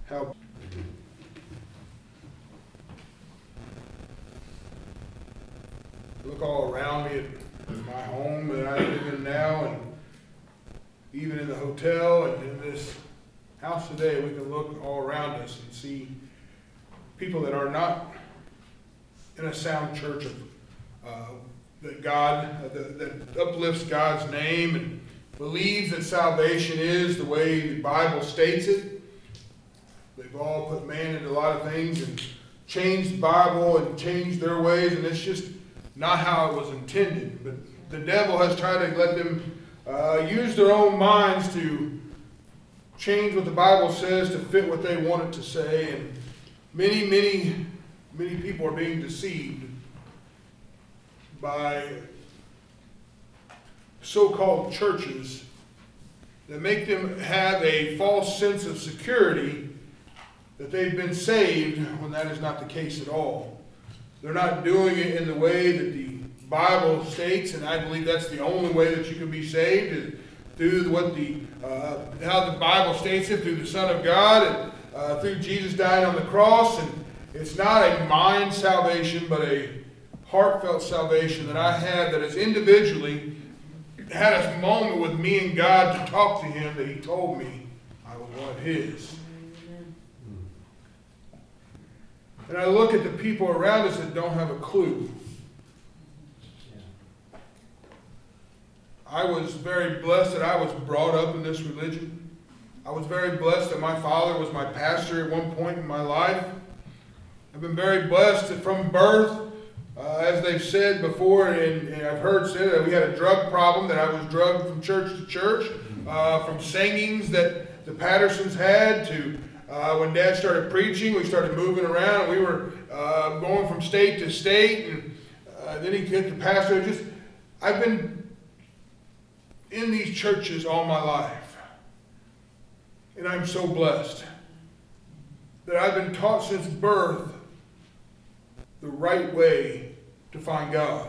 how look all around me at my home that I live in now, and even in the hotel and in this house today, we can look all around us and see people that are not in a sound church of that uplifts God's name and believes that salvation is the way the Bible states it. They've all put man into a lot of things and changed the Bible and changed their ways, and it's just not how it was intended. But the devil has tried to let them use their own minds to change what the Bible says to fit what they want it to say, and many people are being deceived by so-called churches that make them have a false sense of security that they've been saved when that is not the case at all. They're not doing it in the way that the Bible states, and I believe that's the only way that you can be saved, is through what how the Bible states it, through the Son of God, and through Jesus dying on the cross. And it's not a mind salvation, but a heartfelt salvation that I have, that has individually had a moment with me and God to talk to Him, that He told me I was one of His. And I look at the people around us that don't have a clue. I was very blessed that I was brought up in this religion. I was very blessed that my father was my pastor at one point in my life. I've been very blessed that from birth, as they've said before, and I've heard said that we had a drug problem, that I was drugged from church to church, from singings that the Pattersons had to when Dad started preaching, we started moving around, and we were going from state to state, and then he hit the pastor. I've been in these churches all my life, and I'm so blessed that I've been taught since birth the right way to find God.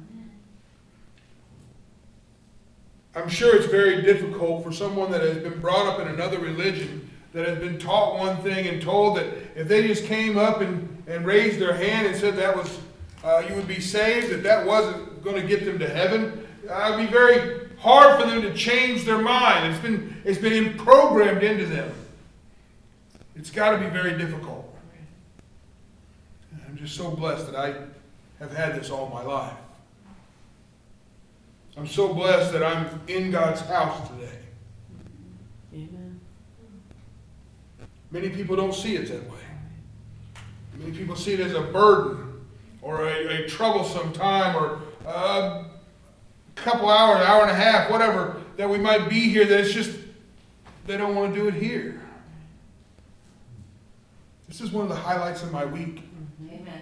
I'm sure it's very difficult for someone that has been brought up in another religion, that has been taught one thing and told that if they just came up and raised their hand and said that was you would be saved, that wasn't going to get them to heaven. It would be very hard for them to change their mind. It's been programmed into them. It's got to be very difficult. I'm just so blessed that I have had this all my life. I'm so blessed that I'm in God's house today. Amen. Many people don't see it that way. Many people see it as a burden or a troublesome time or a couple hours, hour and a half, whatever, that we might be here, that it's just, they don't want to do it here. This is one of the highlights of my week. Amen.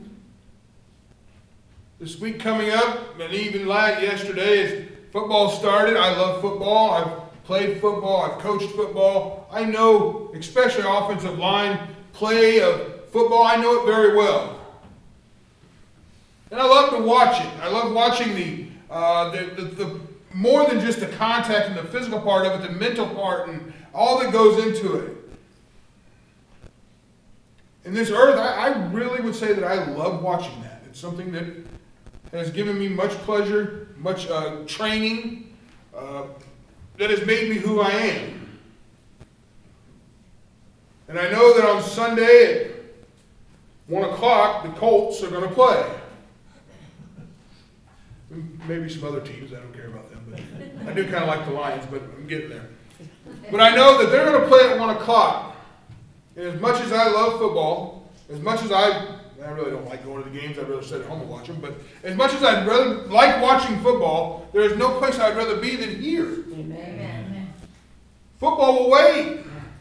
This week coming up, and even yesterday, as football started, I love football. I've played football. I've coached football. I know, especially offensive line play of football, I know it very well. And I love to watch it. I love watching the more than just the contact and the physical part of it, the mental part and all that goes into it. In this earth, I really would say that I love watching that. It's something that has given me much pleasure, much training, that has made me who I am. And I know that on Sunday at 1 o'clock, the Colts are going to play. Maybe some other teams, I don't care about them, but I do kind of like the Lions, but I'm getting there. But I know that they're going to play at 1 o'clock. And as much as I love football, as much as I really don't like going to the games, I'd rather sit at home and watch them, but as much as I'd rather like watching football, there is no place I'd rather be than here. Amen. Football will wait.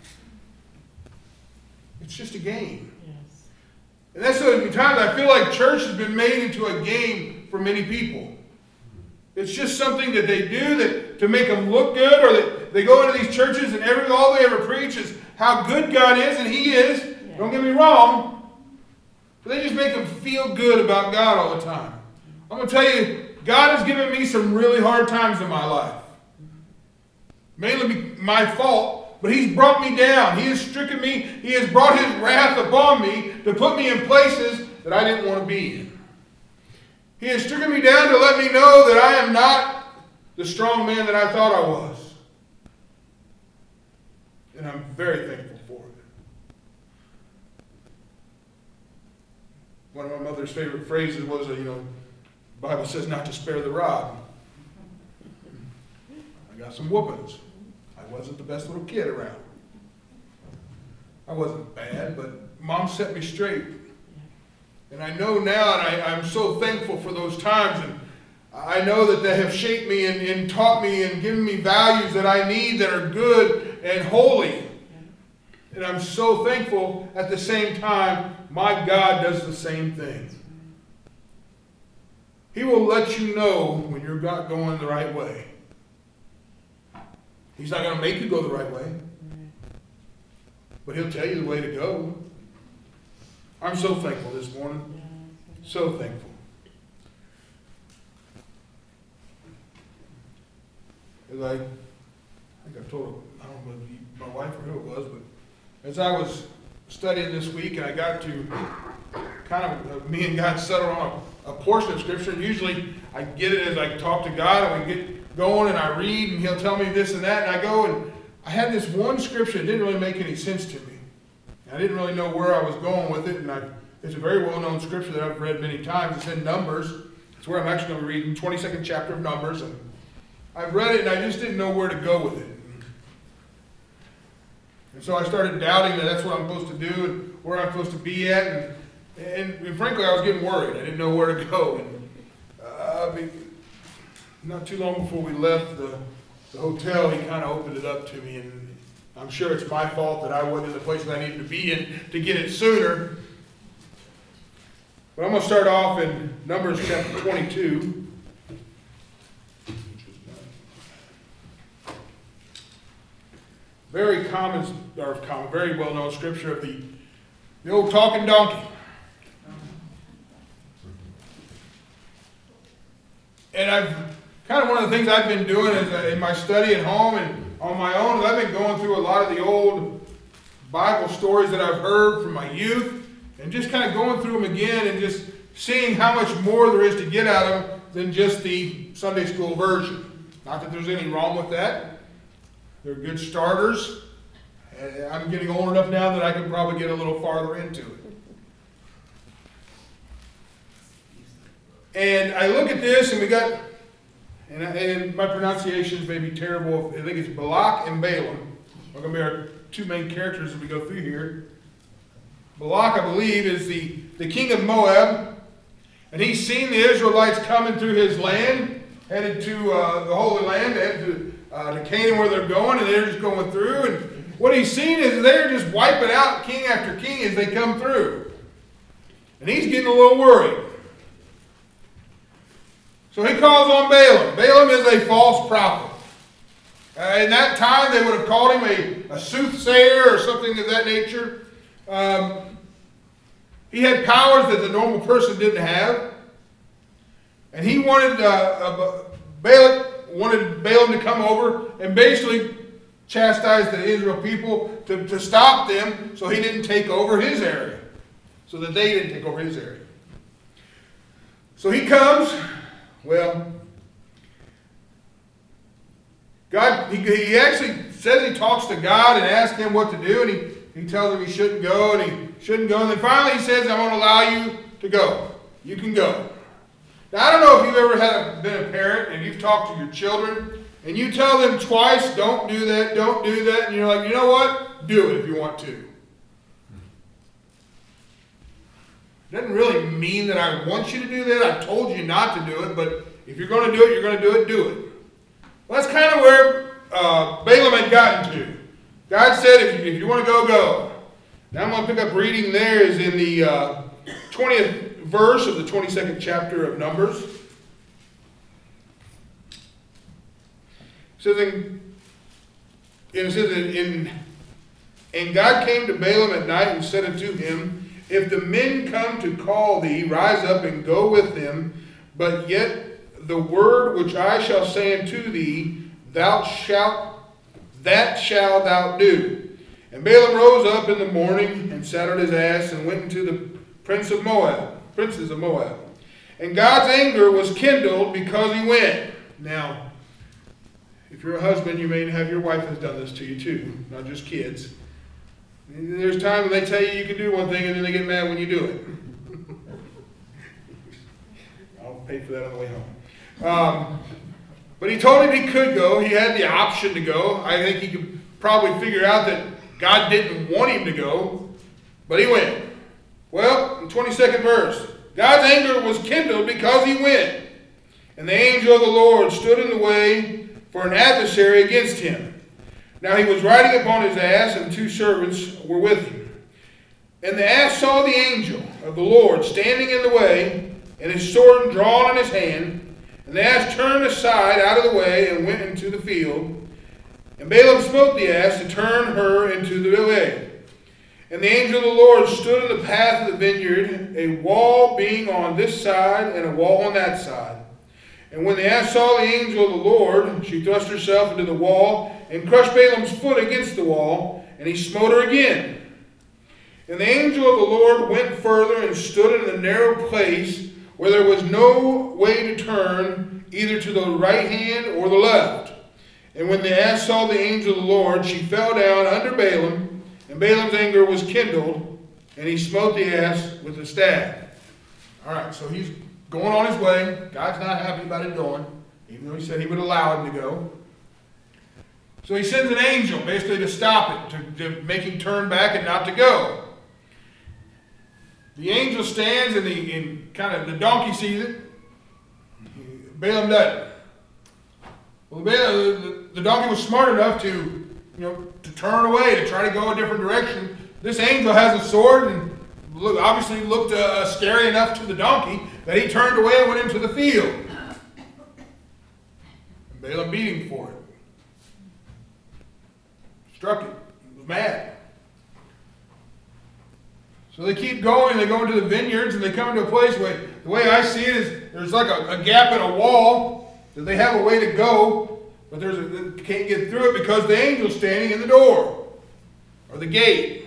It's just a game. Yes. And that's so many times I feel like church has been made into a game for many people. It's just something that they do to make them look good, or that they go into these churches and all they ever preach is how good God is, and He is. Yeah. Don't get me wrong. But they just make them feel good about God all the time. I'm going to tell you, God has given me some really hard times in my life. Mainly my fault, but He's brought me down. He has stricken me. He has brought His wrath upon me to put me in places that I didn't want to be in. He has stricken me down to let me know that I am not the strong man that I thought I was. And I'm very thankful for it. One of my mother's favorite phrases was, the Bible says not to spare the rod. I got some whoopings. I wasn't the best little kid around. I wasn't bad, but Mom set me straight. And I know now, and I'm so thankful for those times, and I know that they have shaped me and taught me and given me values that I need that are good and holy. And I'm so thankful at the same time, my God does the same thing. He will let you know when you're not going the right way. He's not going to make you go the right way. But He'll tell you the way to go. I'm so thankful this morning. So thankful. As I think I've told, I don't know my wife or who it was, but as I was studying this week and I got to kind of me and God settled on a portion of Scripture, and usually I get it as I talk to God and we get going and I read and He'll tell me this and that, and I go and I had this one Scripture that didn't really make any sense to me. I didn't really know where I was going with it, and it's a very well-known Scripture that I've read many times. It's in Numbers. It's where I'm actually going to be reading, 22nd chapter of Numbers, and I've read it and I just didn't know where to go with it. And so I started doubting that that's what I'm supposed to do and where I'm supposed to be at, and frankly I was getting worried. I didn't know where to go. And not too long before we left the hotel, He kind of opened it up to me, and I'm sure it's my fault that I wasn't in the place that I needed to be in to get it sooner. But I'm going to start off in Numbers chapter 22. Very very well-known Scripture of the old talking donkey. And kind of one of the things I've been doing is in my study at home and on my own, I've been going through a lot of the old Bible stories that I've heard from my youth and just kind of going through them again and just seeing how much more there is to get out of them than just the Sunday school version. Not that there's any wrong with that. They're good starters. I'm getting old enough now that I can probably get a little farther into it. And I look at this and we got, and my pronunciations may be terrible. I think it's Balak and Balaam are going to be our two main characters as we go through here. Balak, I believe, is the king of Moab. And he's seen the Israelites coming through his land, headed to the Holy Land, headed to Canaan where they're going, and they're just going through. And what he's seen is they're just wiping out king after king as they come through. And he's getting a little worried. So he calls on Balaam. Balaam is a false prophet. In that time, they would have called him a soothsayer or something of that nature. He had powers that the normal person didn't have. And he wanted, Balak wanted Balaam to come over and basically chastise the Israel people to stop them so he didn't take over his area. So that they didn't take over his area. So he comes. Well, God, he actually says he talks to God and asks him what to do, and he tells him he shouldn't go, and he shouldn't go, and then finally he says, I'm going to allow you to go. You can go. Now, I don't know if you've ever been a parent and you've talked to your children, and you tell them twice, don't do that, and you're like, you know what? Do it if you want to. Doesn't really mean that I want you to do that. I told you not to do it, but if you're going to do it, you're going to do it, do it. Well, that's kind of where Balaam had gotten to. God said, if you want to go, go. Now I'm going to pick up reading there is in the 20th verse of the 22nd chapter of Numbers. It says, and God came to Balaam at night and said unto him, if the men come to call thee, rise up and go with them. But yet the word which I shall say unto thee, thou shalt that shalt thou do. And Balaam rose up in the morning and saddled his ass and went into the princes of Moab. And God's anger was kindled because he went. Now, if you're a husband, you may have your wife has done this to you too, not just kids. There's times when they tell you can do one thing and then they get mad when you do it. I'll pay for that on the way home. But he told him he could go. He had the option to go. I think he could probably figure out that God didn't want him to go, but he went. Well, in 22nd verse, God's anger was kindled because he went. And the angel of the Lord stood in the way for an adversary against him. Now he was riding upon his ass, and 2 servants were with him. And the ass saw the angel of the Lord standing in the way, and his sword drawn in his hand. And the ass turned aside out of the way and went into the field. And Balaam smote the ass to turn her into the way. And the angel of the Lord stood in the path of the vineyard, a wall being on this side and a wall on that side. And when the ass saw the angel of the Lord, she thrust herself into the wall and crushed Balaam's foot against the wall, and he smote her again. And the angel of the Lord went further and stood in a narrow place where there was no way to turn, either to the right hand or the left. And when the ass saw the angel of the Lord, she fell down under Balaam, and Balaam's anger was kindled, and he smote the ass with a staff. All right, so he's going on his way. God's not happy about it going, even though he said he would allow him to go. So he sends an angel basically to stop it, to make him turn back and not to go. The angel stands and kind of the donkey sees it. Balaam doesn't. Well, the donkey was smart enough to turn away, to try to go a different direction. This angel has a sword and obviously looked scary enough to the donkey that he turned away and went into the field. And Balaam beat him for it. Struck it. He was mad. So they keep going. They go into the vineyards and they come into a place where the way I see it is there's like a gap in a wall that they have a way to go, but they can't get through it because the angel's standing in the door or the gate.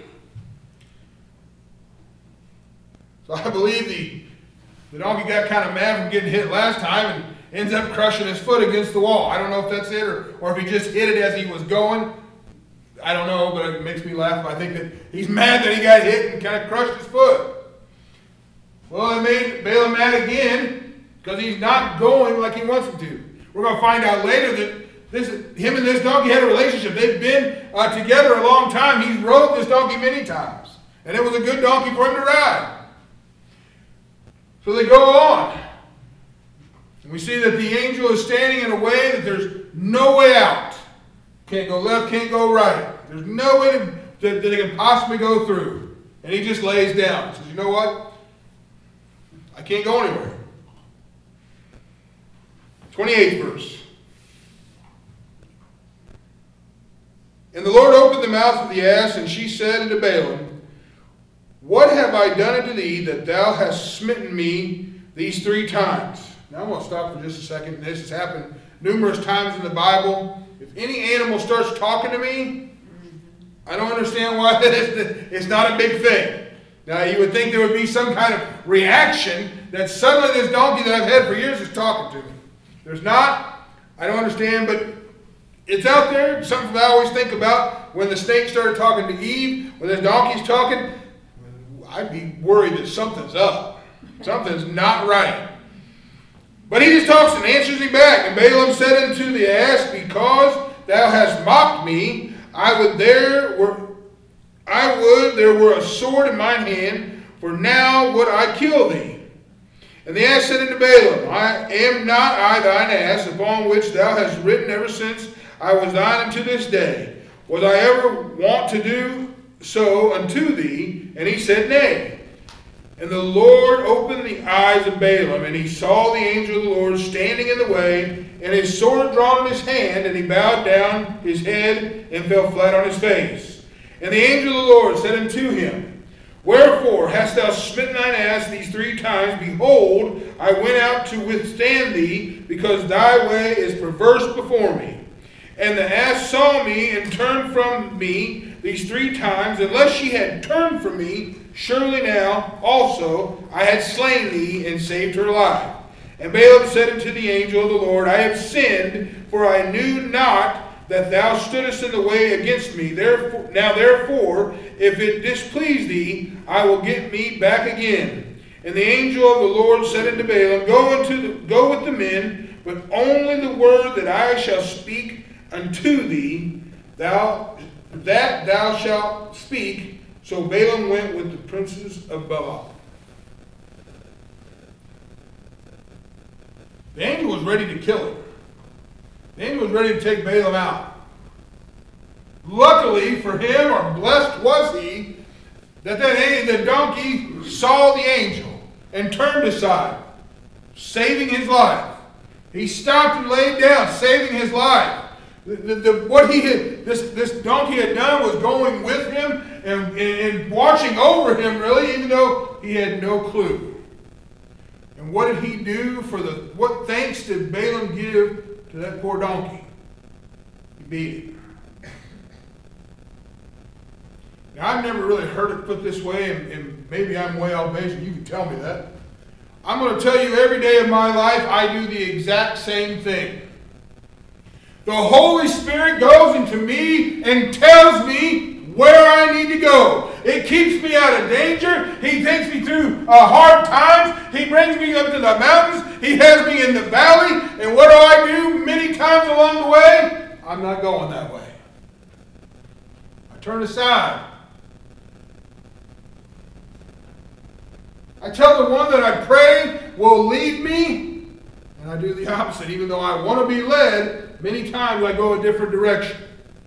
So I believe the donkey got kind of mad from getting hit last time and ends up crushing his foot against the wall. I don't know if that's it or if he just hit it as he was going. I don't know, but it makes me laugh. I think that he's mad that he got hit and kind of crushed his foot. Well, it made Balaam mad again because he's not going like he wants him to. We're going to find out later that him and this donkey had a relationship. They've been together a long time. He's rode this donkey many times. And it was a good donkey for him to ride. So they go on. And we see that the angel is standing in a way that there's no way out. Can't go left, can't go right. There's no way that they can possibly go through. And he just lays down. He says, you know what? I can't go anywhere. 28th verse. And the Lord opened the mouth of the ass, and she said unto Balaam, what have I done unto thee that thou hast smitten me these 3 times? Now I'm going to stop for just a second. This has happened numerous times in the Bible. If any animal starts talking to me, I don't understand why it's not a big thing. Now, you would think there would be some kind of reaction that suddenly this donkey that I've had for years is talking to me. There's not. I don't understand, but it's out there. Something I always think about when the snake started talking to Eve, when this donkey's talking, I'd be worried that something's up. Something's not right. But he just talks and answers him back. And Balaam said unto the ass, because thou hast mocked me, I would there were a sword in mine hand, for now would I kill thee. And the ass said unto Balaam, am not I thine ass, upon which thou hast ridden ever since I was thine unto this day? Was I ever wont to do so unto thee? And he said, nay. And the Lord opened the eyes of Balaam, and he saw the angel of the Lord standing in the way, and his sword drawn in his hand, and he bowed down his head and fell flat on his face. And the angel of the Lord said unto him, wherefore hast thou smitten thine ass these 3 times? Behold, I went out to withstand thee, because thy way is perverse before me. And the ass saw me and turned from me these 3 times. Unless she had turned from me, surely now also I had slain thee and saved her life. And Balaam said unto the angel of the Lord, I have sinned, for I knew not that thou stoodest in the way against me. Therefore, if it displease thee, I will get me back again. And the angel of the Lord said unto Balaam, Go with the men, but only the word that I shall speak unto thee, thou shalt speak. So Balaam went with the princes of Balak. The angel was ready to kill him. The angel was ready to take Balaam out. Luckily for him, or blessed was he, that the donkey saw the angel and turned aside, saving his life. He stopped and laid down, saving his life. This donkey had done was going with him and watching over him, really, even though he had no clue. And what did he do what thanks did Balaam give to that poor donkey? He beat it. Now, I've never really heard it put this way, and maybe I'm way off base, and you can tell me that. I'm going to tell you every day of my life, I do the exact same thing. The Holy Spirit goes into me and tells me where I need to go. It keeps me out of danger. He takes me through hard times. He brings me up to the mountains. He has me in the valley. And what do? Many times along the way, I'm not going that way. I turn aside. I tell the one that I pray will lead me, and I do the opposite. Even though I want to be led, many times I go a different direction.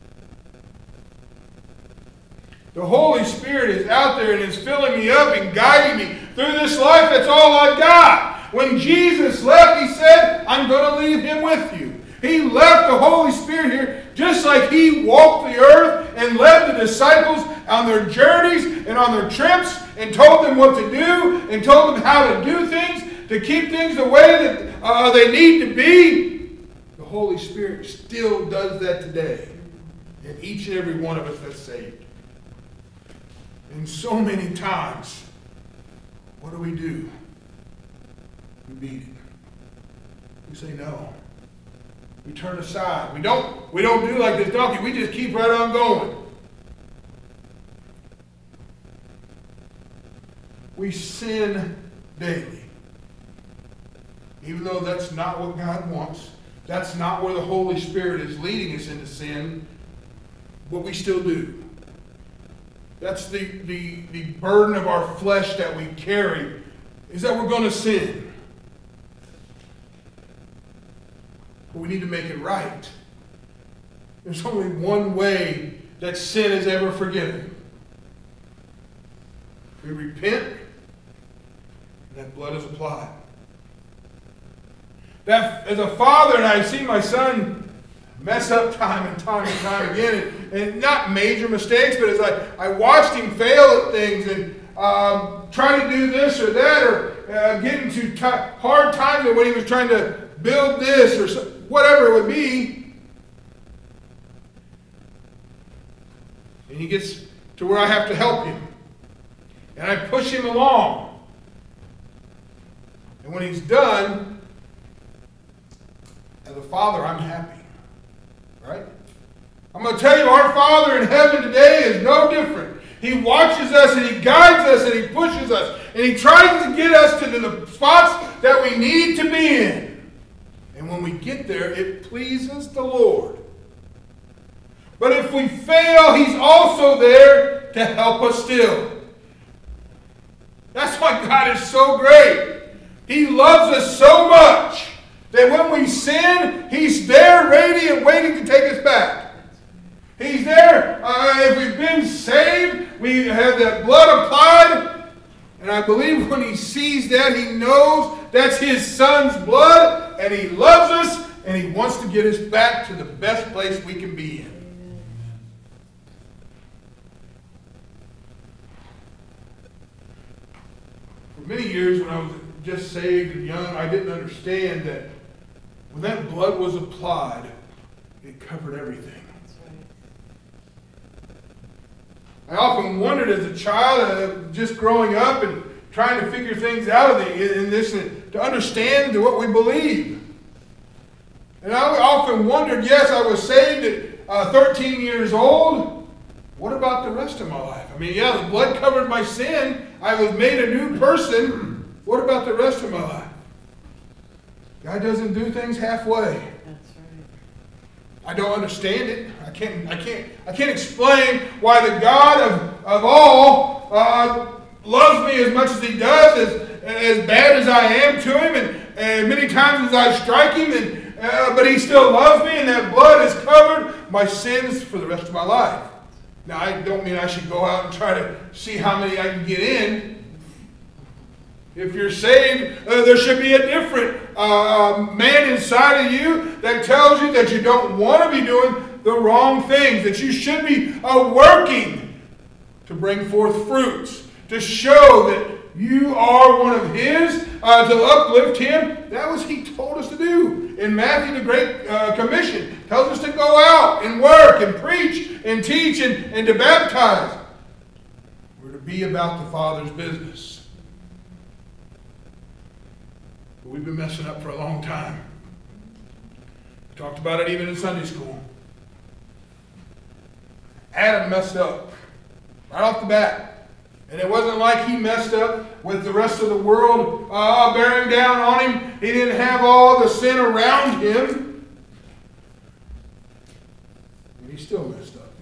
The Holy Spirit is out there and is filling me up and guiding me through this life. That's all I've got. When Jesus left, he said, I'm going to leave him with you. He left the Holy Spirit here just like he walked the earth and led the disciples on their journeys and on their trips and told them what to do and told them how to do things to keep things the way that they need to be. The Holy Spirit still does that today in each and every one of us that's saved. And so many times, what do? We beat it. We say no. We turn aside. We don't do like this donkey. We just keep right on going. We sin daily. Even though that's not what God wants. That's not where the Holy Spirit is leading us into sin. But we still do. That's the burden of our flesh that we carry, is that we're going to sin. But we need to make it right. There's only one way that sin is ever forgiven. We repent, and that blood is applied. That, as a father, and I see my son mess up time and time again, and not major mistakes, but as I watched him fail at things and try to do this or that, or get into hard times when he was trying to build this or whatever it would be, and he gets to where I have to help him, and I push him along, and when he's done, as a father, I'm happy. Right? I'm going to tell you, our Father in heaven today is no different. He watches us and he guides us and he pushes us and he tries to get us to the spots that we need to be in. And when we get there, it pleases the Lord. But if we fail, he's also there to help us still. That's why God is so great. He loves us so much that when we sin, he's there ready and waiting to take us back. He's there. If we've been saved, we have that blood applied. And I believe when he sees that, he knows that's his son's blood. And he loves us. And he wants to get us back to the best place we can be in. For many years when I was just saved and young, I didn't understand that when that blood was applied, It covered everything. That's right. I often wondered as a child, just growing up and trying to figure things out in this, to understand what we believe. And I often wondered, yes, I was saved at 13 years old. What about the rest of my life? I mean, yeah, the blood covered my sin. I was made a new person. What about the rest of my life? God doesn't do things halfway. That's right. I don't understand it. I can't explain why the God of all loves me as much as He does, as bad as I am to Him, and many times as I strike Him, but He still loves me, and that blood has covered my sins for the rest of my life. Now, I don't mean I should go out and try to see how many I can get in. If you're saved, there should be a different man inside of you that tells you that you don't want to be doing the wrong things, that you should be working to bring forth fruits, to show that you are one of His, to uplift Him. That was He told us to do. In Matthew, the Great Commission tells us to go out and work and preach and teach and to baptize. We're to be about the Father's business. But we've been messing up for a long time. We talked about it even in Sunday school. Adam messed up right off the bat. And it wasn't like he messed up with the rest of the world bearing down on him. He didn't have all the sin around him. And he still messed up.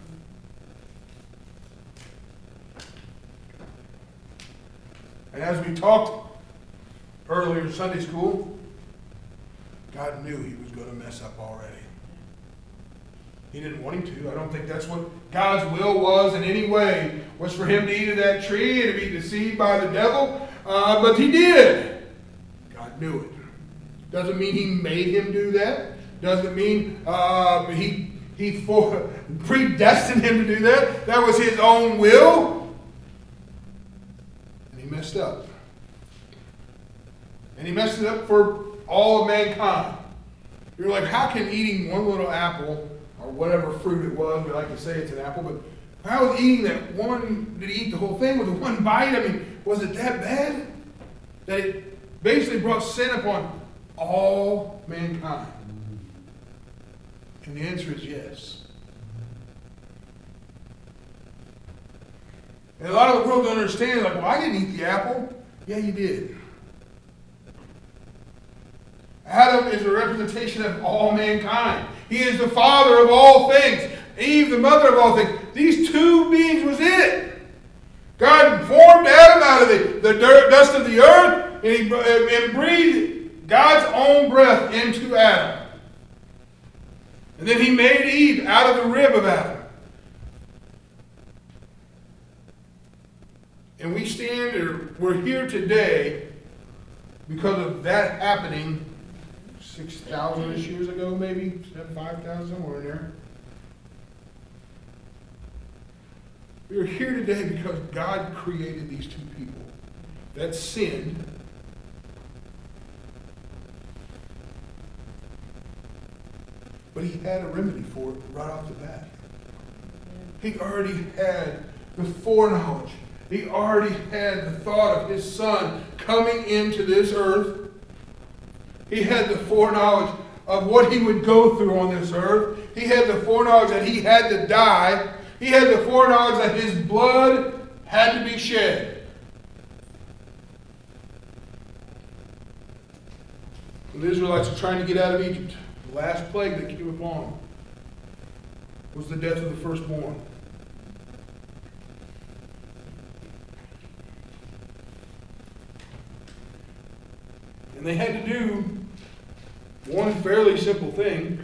And as we talked earlier in Sunday school, God knew he was going to mess up already. He didn't want him to. I don't think that's what God's will was in any way, was for him to eat of that tree and to be deceived by the devil. But he did. God knew it. Doesn't mean he made him do that. Doesn't mean he predestined him to do that. That was his own will. And he messed up. And he messed it up for all of mankind. You're like, how can eating one little apple, or whatever fruit it was, we like to say it's an apple, but how was eating that one, did he eat the whole thing with the one bite? I mean, was it that bad? That it basically brought sin upon all mankind? And the answer is yes. And a lot of the world don't understand, like, well, I didn't eat the apple. Yeah, you did. Adam is a representation of all mankind. He is the father of all things. Eve, the mother of all things. These two beings was it. God formed Adam out of the dust of the earth, and breathed God's own breath into Adam. And then He made Eve out of the rib of Adam. And we're here today because of that happening 6,000-ish years ago, maybe 5,000, somewhere in there. We are here today because God created these two people that sinned. But He had a remedy for it right off the bat. He already had the foreknowledge. He already had the thought of His Son coming into this earth. He had the foreknowledge of what He would go through on this earth. He had the foreknowledge that He had to die. He had the foreknowledge that His blood had to be shed. When the Israelites were trying to get out of Egypt, the last plague that came upon them was the death of the firstborn. And they had to do one fairly simple thing.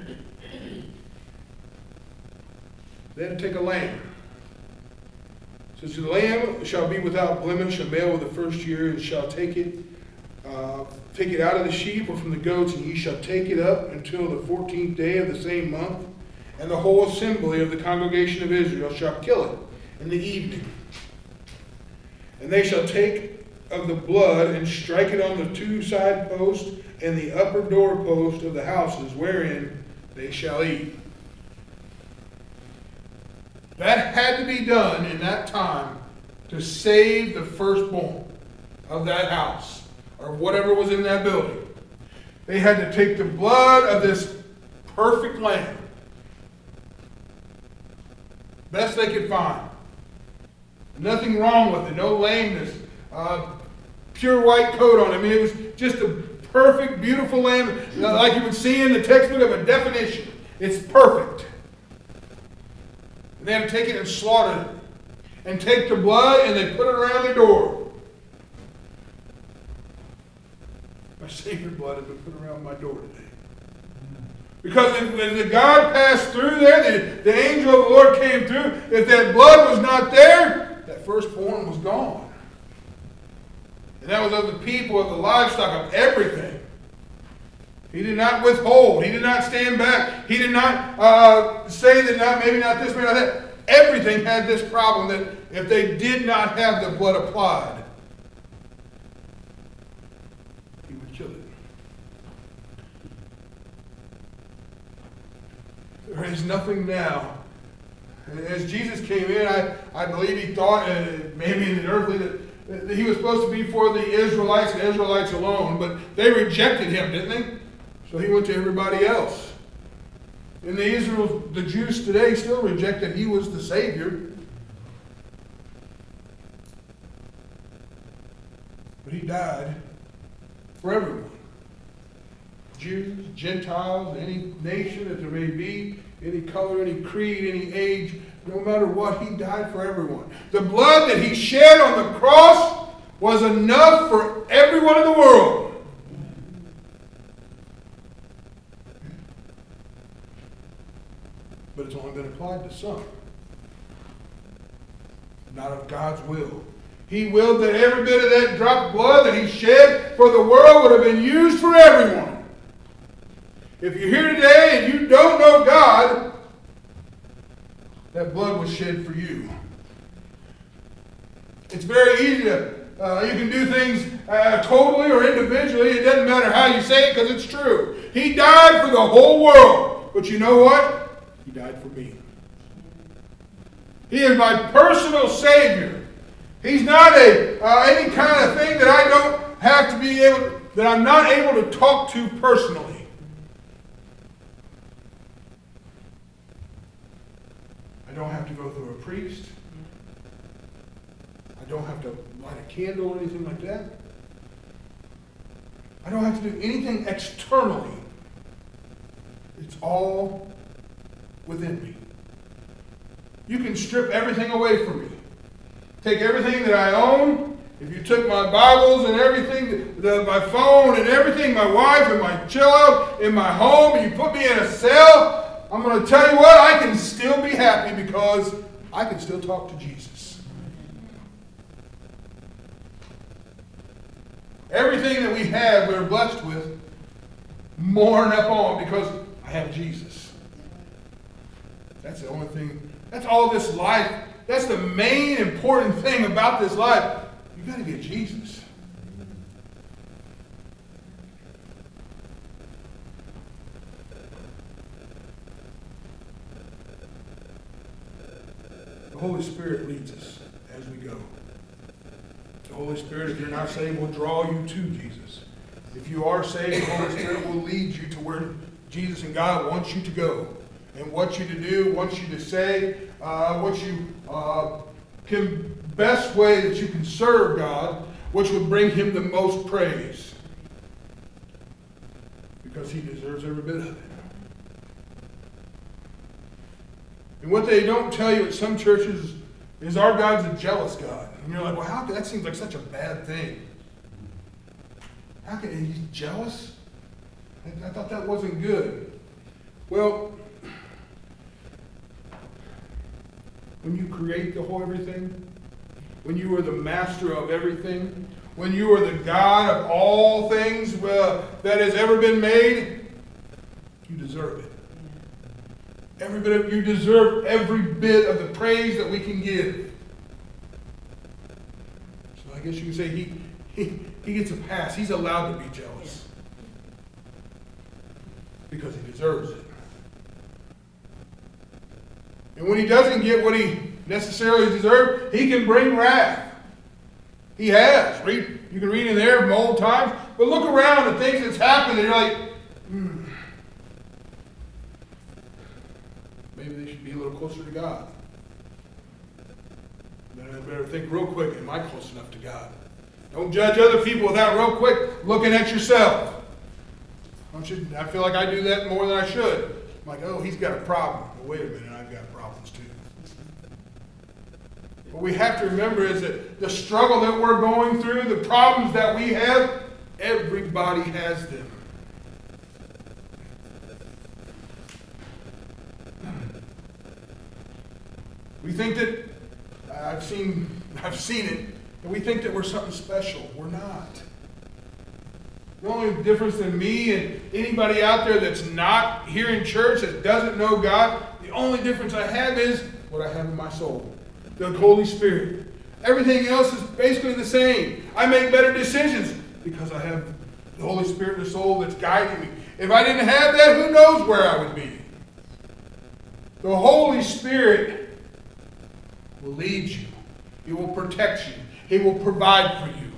They had to take a lamb. It says, the lamb shall be without blemish, a male of the first year, and shall take it out of the sheep or from the goats, and ye shall take it up until the 14th day of the same month. And the whole assembly of the congregation of Israel shall kill it in the evening. And they shall take of the blood and strike it on the two side posts and the upper door post of the houses wherein they shall eat. That had to be done in that time to save the firstborn of that house or whatever was in that building. They had to take the blood of this perfect lamb, best they could find. Nothing wrong with it, no lameness, pure white coat on it. I mean, it was just a perfect, beautiful lamb, like you would see in the textbook of a definition. It's perfect. And they had to take it and slaughter it. And take the blood and they put it around the door. My Savior's blood has been put around my door today. Because when the God passed through there, the angel of the Lord came through, if that blood was not there, that firstborn was gone. And that was of the people, of the livestock, of everything. He did not withhold. He did not stand back. He did not say that maybe not this, maybe not that. Everything had this problem that if they did not have the blood applied, he would kill it. There is nothing now. As Jesus came in, I believe he thought, maybe in the earthly, that he was supposed to be for the Israelites and Israelites alone, but they rejected him, didn't they? So he went to everybody else. And the Jews today still reject that he was the Savior. But he died for everyone. Jews, Gentiles, any nation that there may be, any color, any creed, any age, no matter what, he died for everyone. The blood that he shed on the cross was enough for everyone in the world. But it's only been applied to some. Not of God's will. He willed that every bit of that drop of blood that he shed for the world would have been used for everyone. If you're here today and you don't know God, that blood was shed for you. It's very easy to, you can do things totally or individually. It doesn't matter how you say it because it's true. He died for the whole world. But you know what? He died for me. He is my personal Savior. He's not any kind of thing that I don't have to be able, that I'm not able to talk to personally. I don't have to go through a priest. I don't have to light a candle or anything like that. I don't have to do anything externally. It's all within me. You can strip everything away from me. Take everything that I own. If you took my Bibles and everything, my phone and everything, my wife and my child in my home, and you put me in a cell, I'm going to tell you what, I can still be happy because I can still talk to Jesus. Everything that we have, we're blessed with, more up on because I have Jesus. That's the only thing. That's all this life. That's the main important thing about this life. You've got to get Jesus. The Holy Spirit leads us as we go. The Holy Spirit, if you're not saved, will draw you to Jesus. If you are saved, the Holy Spirit will lead you to where Jesus and God wants you to go. And wants you to do, wants you to say, what you can, best way that you can serve God, which would bring him the most praise. Because he deserves every bit of it. And what they don't tell you at some churches is our God's a jealous God. And you're like, well, how can that seems like such a bad thing? How can he's jealous? I thought that wasn't good. Well, when you create the whole everything, when you are the master of everything, when you are the God of all things that has ever been made, you deserve it. Every bit of you deserve every bit of the praise that we can give. So I guess you can say he gets a pass. He's allowed to be jealous because he deserves it. And when he doesn't get what he necessarily deserves, he can bring wrath. He has. You can read in there from old times. But look around at things that's happened and you're like, maybe they should be a little closer to God. Then I better think real quick, am I close enough to God? Don't judge other people without real quick looking at yourself. I feel like I do that more than I should. I'm like, oh, he's got a problem. Well, wait a minute, I've got problems too. What we have to remember is that the struggle that we're going through, the problems that we have, everybody has them. We think that, I've seen it, and we think that we're something special. We're not. The only difference in me and anybody out there that's not here in church, that doesn't know God, the only difference I have is what I have in my soul. The Holy Spirit. Everything else is basically the same. I make better decisions because I have the Holy Spirit in the soul that's guiding me. If I didn't have that, who knows where I would be? The Holy Spirit will lead you. He will protect you. He will provide for you.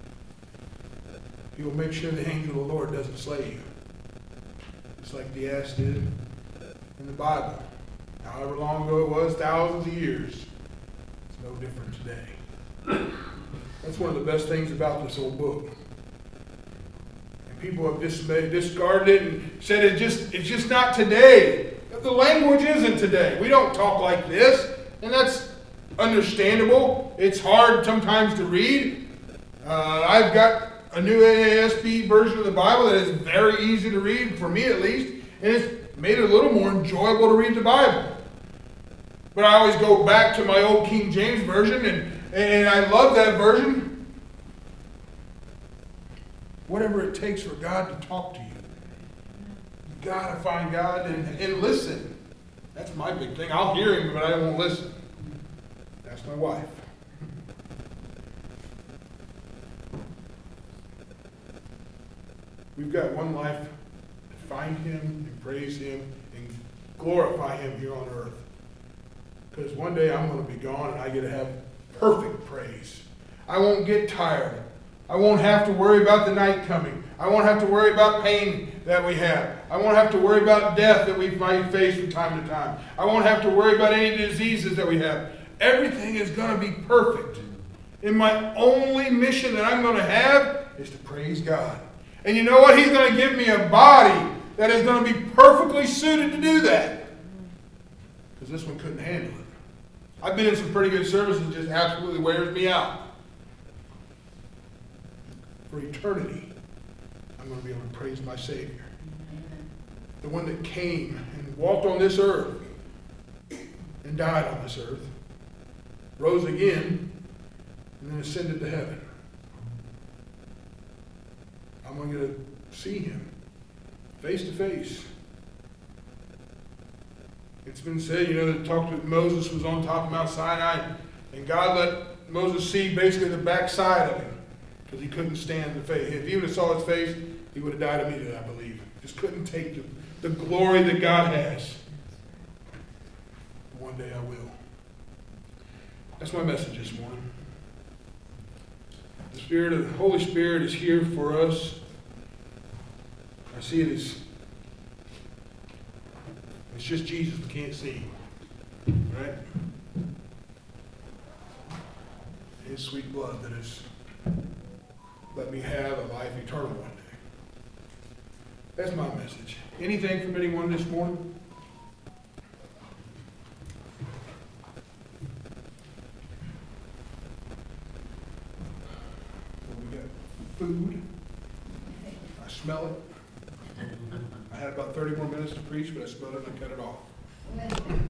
He will make sure the angel of the Lord doesn't slay you. Just like the ass did in the Bible. However long ago it was, thousands of years. It's no different today. That's one of the best things about this old book. And people have discarded it and said it's just not today. The language isn't today. We don't talk like this. And that's understandable. It's hard sometimes to read. I've got a new NASB version of the Bible that is very easy to read, for me at least, and it's made it a little more enjoyable to read the Bible. But I always go back to my old King James version, and I love that version. Whatever it takes for God to talk to you. You've got to find God and listen. That's my big thing. I'll hear him, but I won't listen. That's my wife. We've got one life to find him and praise him and glorify him here on earth. Because one day I'm going to be gone and I get to have perfect praise. I won't get tired. I won't have to worry about the night coming. I won't have to worry about pain that we have. I won't have to worry about death that we might face from time to time. I won't have to worry about any diseases that we have. Everything is going to be perfect. And my only mission that I'm going to have is to praise God. And you know what? He's going to give me a body that is going to be perfectly suited to do that. Because this one couldn't handle it. I've been in some pretty good services that just absolutely wears me out. For eternity, I'm going to be able to praise my Savior. The one that came and walked on this earth and died on this earth, rose again, and then ascended to heaven. I'm going to see him face to face. It's been said, that talked with Moses was on top of Mount Sinai, and God let Moses see basically the backside of him because he couldn't stand the face. If he would have saw his face, he would have died immediately, I believe. Just couldn't take the glory that God has. One day I will. That's my message this morning. The Holy Spirit is here for us. I see it as it's just Jesus we can't see. Right? His sweet blood that has let me have a life eternal one day. That's my message. Anything from anyone this morning? We got food. I smell it. I had about 30 more minutes to preach, but I smelled it and I cut it off.